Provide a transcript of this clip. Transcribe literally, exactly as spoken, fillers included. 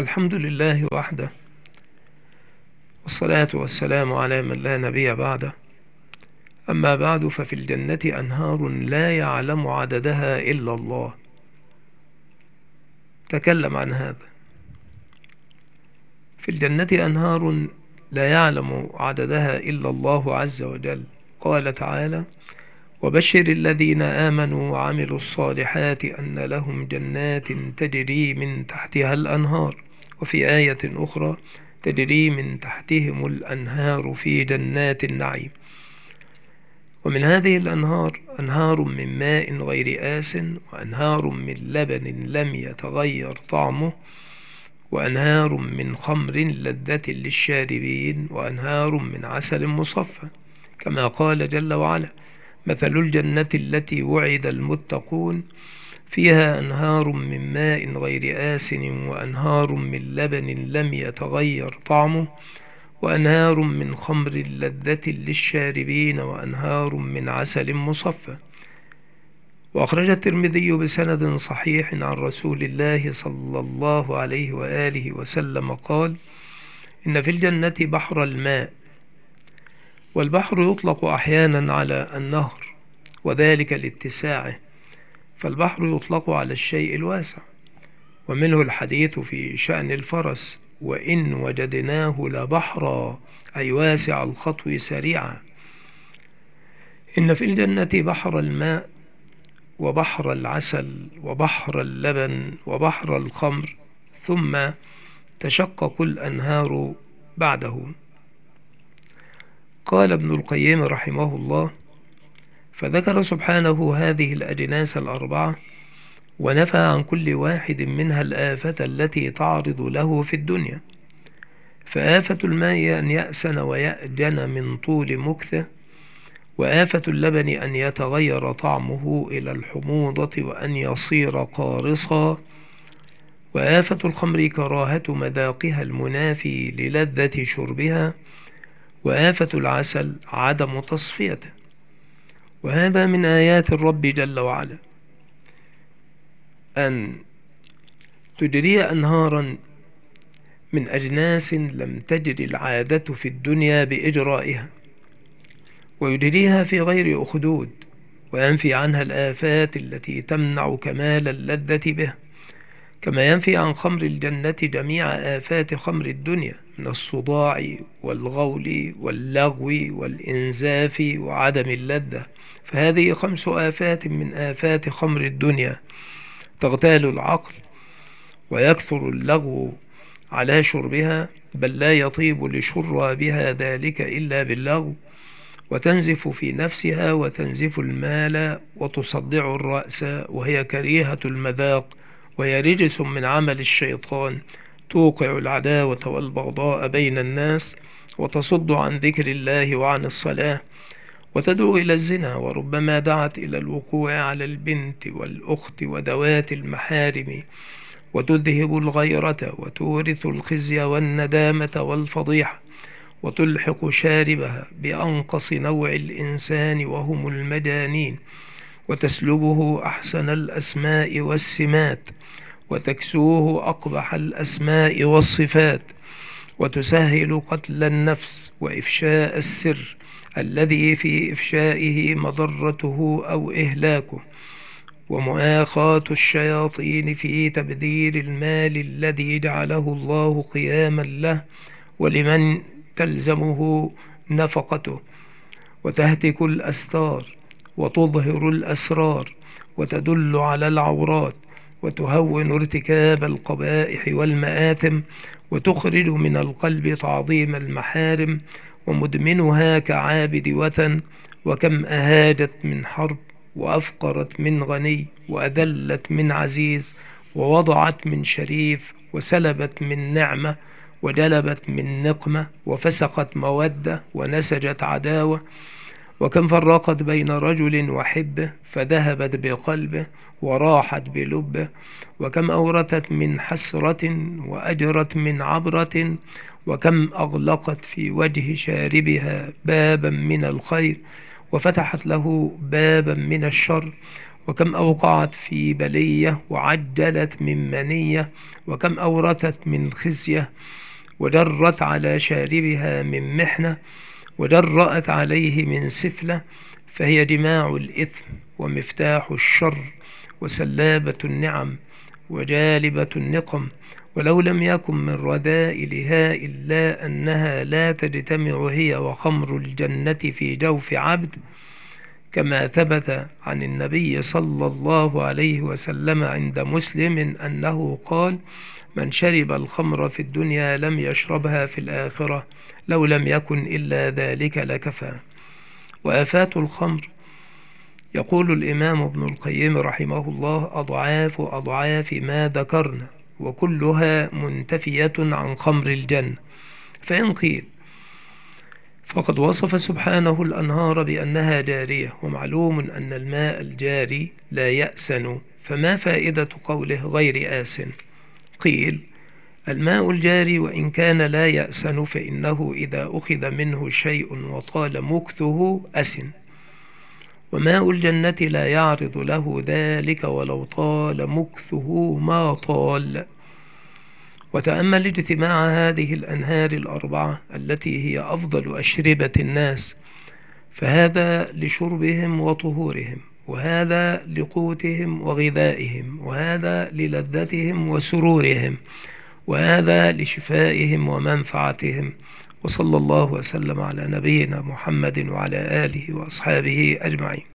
الحمد لله وحده، والصلاة والسلام على من لا نبي بعده. أما بعد، ففي الجنة أنهار لا يعلم عددها إلا الله. تكلم عن هذا. في الجنة أنهار لا يعلم عددها إلا الله عز وجل. قال تعالى: وبشر الذين آمنوا وعملوا الصالحات أن لهم جنات تجري من تحتها الأنهار. وفي آية أخرى: تجري من تحتهم الأنهار في جنات النعيم. ومن هذه الأنهار أنهار من ماء غير آس، وأنهار من لبن لم يتغير طعمه، وأنهار من خمر لذة للشاربين، وأنهار من عسل مصفى، كما قال جل وعلا: مثل الجنة التي وعد المتقون فيها أنهار من ماء غير آس، وأنهار من لبن لم يتغير طعمه، وأنهار من خمر لذة للشاربين، وأنهار من عسل مصفى. وأخرج الترمذي بسند صحيح عن رسول الله صلى الله عليه وآله وسلم قال: إن في الجنة بحر الماء. والبحر يطلق أحيانا على النهر، وذلك لاتساعه، فالبحر يطلق على الشيء الواسع. ومنه الحديث في شأن الفرس: وإن وجدناه لبحرا، أي واسع الخطو سريعا. إن في الجنة بحر الماء، وبحر العسل، وبحر اللبن، وبحر الخمر، ثم تشقق الأنهار بعده. قال ابن القيم رحمه الله: فذكر سبحانه هذه الأجناس الأربعة، ونفى عن كل واحد منها الآفة التي تعرض له في الدنيا. فآفة الماء أن يأسن ويأجن من طول مكثه، وآفة اللبن أن يتغير طعمه إلى الحموضة وأن يصير قارصا، وآفة الخمر كراهة مذاقها المنافي للذة شربها، وآفة العسل عدم تصفيته. وهذا من آيات الرب جل وعلا، أن تجري أنهارا من أجناس لم تجري العادة في الدنيا بإجرائها، ويجريها في غير أخدود، وينفي عنها الآفات التي تمنع كمال اللذة بها، كما ينفي عن خمر الجنة جميع آفات خمر الدنيا من الصداع والغول واللغو والإنزاف وعدم اللذة. فهذه خمس آفات من آفات خمر الدنيا: تغتال العقل، ويكثر اللغو على شربها، بل لا يطيب لشرابها ذلك إلا باللغو، وتنزف في نفسها وتنزف المال وتصدع الرأس، وهي كريهة المذاق، وهي رجس من عمل الشيطان، توقع العداوة والبغضاء بين الناس، وتصد عن ذكر الله وعن الصلاة، وتدعو إلى الزنا، وربما دعت إلى الوقوع على البنت والأخت وذوات المحارم، وتذهب الغيرة، وتورث الخزي والندامة والفضيحة، وتلحق شاربها بأنقص نوع الإنسان وهم المجانين، وتسلبه أحسن الأسماء والسمات، وتكسوه أقبح الأسماء والصفات، وتسهل قتل النفس وإفشاء السر الذي في إفشائه مضرته أو إهلاكه، ومؤاخاة الشياطين في تبذير المال الذي جعله الله قياما له ولمن تلزمه نفقته، وتهتك الأستار، وتظهر الأسرار، وتدل على العورات، وتهون ارتكاب القبائح والمآثم، وتخرج من القلب تعظيم المحارم، ومدمنها كعابد وثن. وكم أهاجت من حرب، وأفقرت من غني، وأذلت من عزيز، ووضعت من شريف، وسلبت من نعمة، وجلبت من نقمة، وفسقت مودة، ونسجت عداوة. وكم فرقت بين رجل وحبه، فذهبت بقلبه وراحت بلبه. وكم أورثت من حسرة، وأجرت من عبرة. وكم أغلقت في وجه شاربها بابا من الخير، وفتحت له بابا من الشر. وكم أوقعت في بلية وعجلت من منية، وكم أورثت من خزية ودرت على شاربها من محنة ودرأت عليه من سفلة. فهي جماع الإثم ومفتاح الشر وسلابة النعم وجالبة النقم. ولو لم يكن من رذائلها إلا أنها لا تجتمع هي وخمر الجنة في جوف عبد، كما ثبت عن النبي صلى الله عليه وسلم عند مسلم أنه قال: من شرب الخمر في الدنيا لم يشربها في الآخرة، لو لم يكن إلا ذلك لكفى. وآفات الخمر، يقول الإمام ابن القيم رحمه الله: أضعاف أضعاف ما ذكرنا، وكلها منتفية عن خمر الجنة. فإن قيل فقد وصف سبحانه الأنهار بأنها جارية، ومعلوم أن الماء الجاري لا يأسن، فما فائدة قوله غير آسن؟ قيل: الماء الجاري وإن كان لا يأسن فإنه إذا أخذ منه شيء وطال مكثه أسن، وماء الجنة لا يعرض له ذلك ولو طال مكثه ما طال. وتأمل اجتماع هذه الأنهار الأربعة التي هي أفضل أشربة الناس، فهذا لشربهم وطهورهم، وهذا لقوتهم وغذائهم، وهذا للذتهم وسرورهم، وهذا لشفائهم ومنفعتهم. وصلى الله وسلم على نبينا محمد وعلى آله وأصحابه أجمعين.